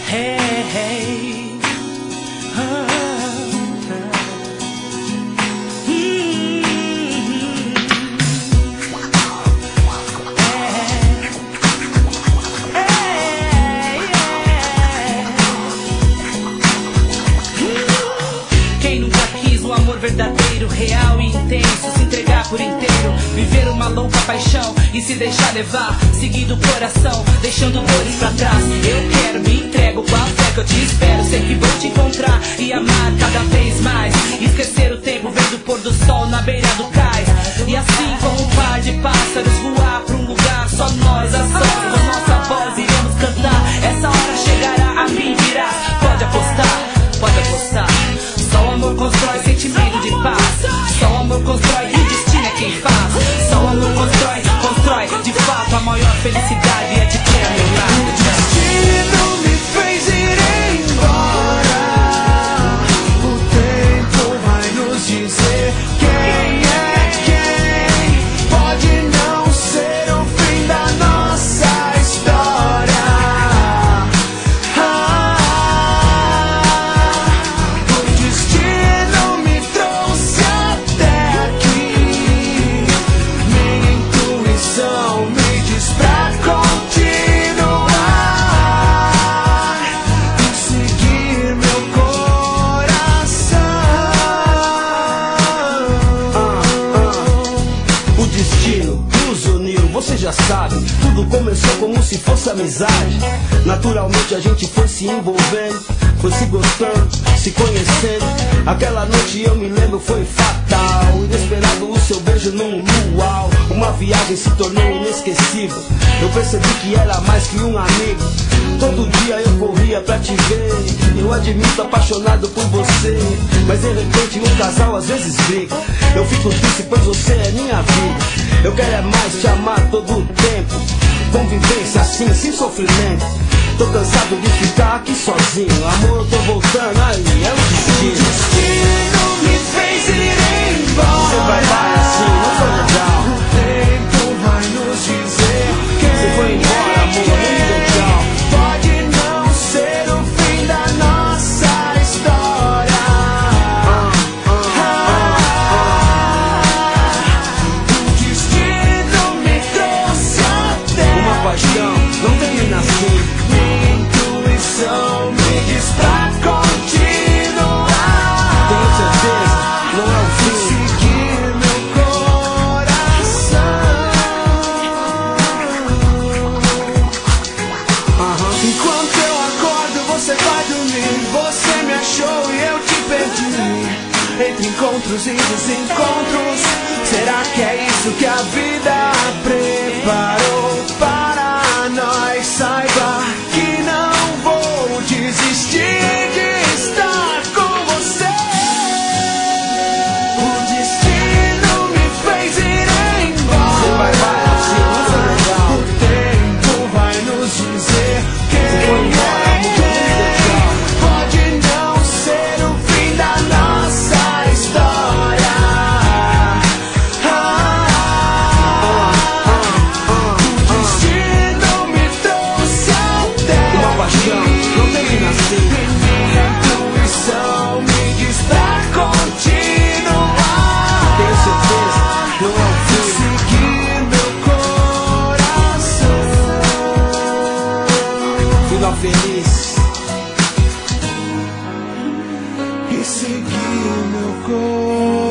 Hey, hey. Quem nunca quis um amor verdadeiro, real e intenso, se entregar por inteiro, viver uma louca paixão e se deixar levar, seguindo o coração, deixando dores pra trás. Eu quero, me entrego, qual fé que eu te espero, sei que vou te encontrar e amar cada vez mais, esquecer o tempo vendo o pôr do sol na beira do cais, e assim como um par de pássaros voar pra um lugar só nós a sós, com nossa voz iremos cantar, essa hora chegará, a mim virás, pode apostar, pode apostar. Só o amor constrói sentimento de paz, só o amor constrói e o destino é quem faz, só o amor constrói, constrói de fato a maior felicidade é de ter a meu lado. O destino me fez ir embora, o tempo vai nos dizer quem é quem, pode não ser o fim da nossa história. O destino me trouxe até aqui, minha intuição me diz pra continuar e seguir meu coração. O destino nos uniu, você já sabe. Tudo começou como se fosse amizade. Naturalmente a gente foi se envolvendo, foi se gostando, se conhecendo. Aquela noite eu me lembro foi fatal, inesperado o seu beijo num luau. Uma viagem se tornou inesquecível, eu percebi que era mais que um amigo. Todo dia eu corria pra te ver, eu admito apaixonado por você. Mas de repente um casal às vezes briga, eu fico triste pois você é minha vida. Eu quero é mais te amar todo o tempo, convivência assim, sem sofrimento. Tô cansado de ficar aqui sozinho, amor eu tô voltando, aí é o destino. O destino me fez ir embora, Você vai assim, não foi legal. o tempo vai nos dizer quem Você foi embora, amor, é nem deu quem, tchau. pode não ser o fim da nossa história. O destino me trouxe até Uma paixão não termina assim. minha intuição me diz pra continuar, Tenho certeza, não é o fim. seguir meu coração. Enquanto eu acordo, você vai dormir. Você me achou e eu te perdi. Entre encontros e desencontros, será que é isso que a vida preparou para nós? Saiba que não vou desistir de estar com você. O destino me fez ir embora. Você vai assim, não foi legal. O tempo vai nos dizer quem foi embora, é amor, nem deu tchau. quem, pode não ser o fim da nossa história. O destino me trouxe até Uma paixão não termina assim. minha intuição me diz pra continuar, Tenho certeza, não é o fim. seguir meu coração. Final feliz. E seguir meu coração.